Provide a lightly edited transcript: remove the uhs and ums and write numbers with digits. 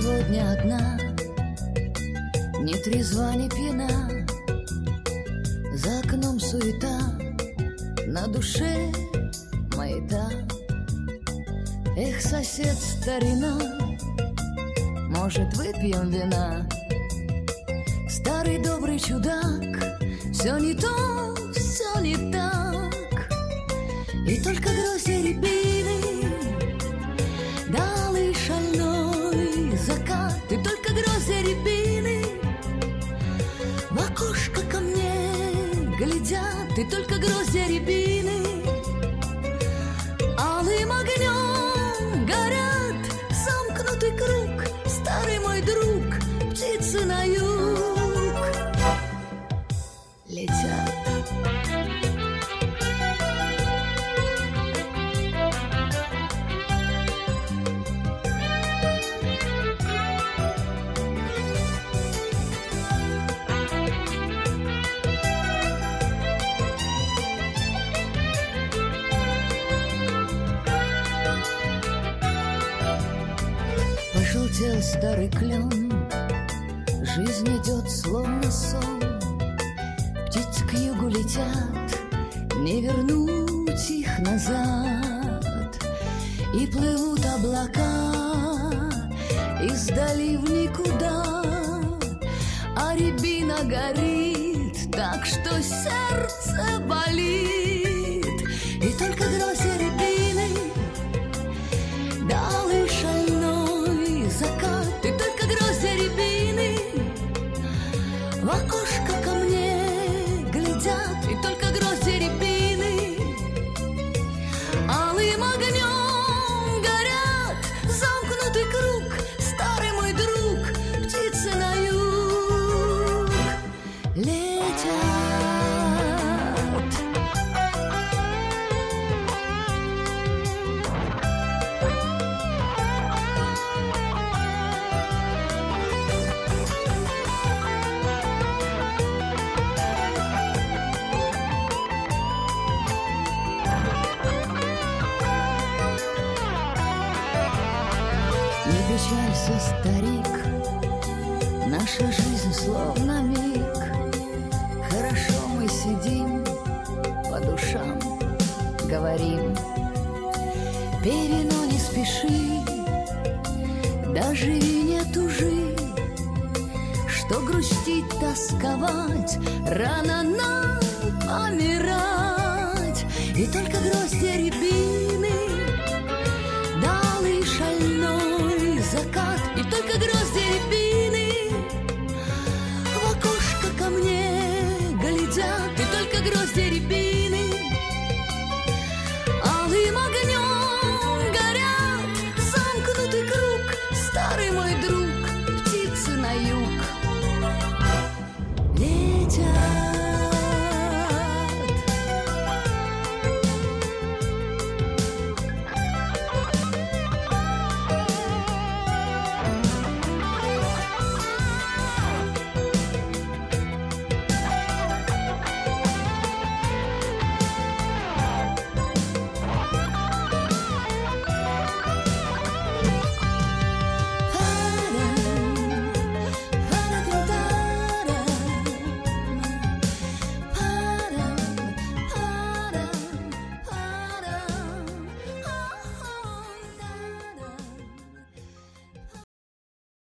сегодня одна, ни трезва, ни пьяна. За окном суета, на душе маята. Эх, сосед, старина, может, выпьем вина? Старый добрый чудак, все не то, все не так. И только гроздья рябины, далый шальной закат. И только гроздья рябины в окошко ко мне глядят. И только гроздья рябины алым огнем горят. Замкнутый круг, старый мой друг, птицы на юг летят. Пожелтел старый клен, жизнь идет словно сон. Птицы к югу летят, не вернуть их назад. И плывут облака издали в никуда, а рябина горит так, что сердце болит. И только гроздья рябины далый шальной закат. И только гроздья рябины в окошко ко мне глядят. И только гроздья рябины алым огнем горят. Замкнутый круг, старый мой друг, птицы на юг летят. Не печалься, старик, наша жизнь словно миг. Хорошо мы сидим, по душам говорим. Пей вино, не спеши, да живи, не тужи. Что грустить, тосковать, рано нам помирать. И только гроздья рябины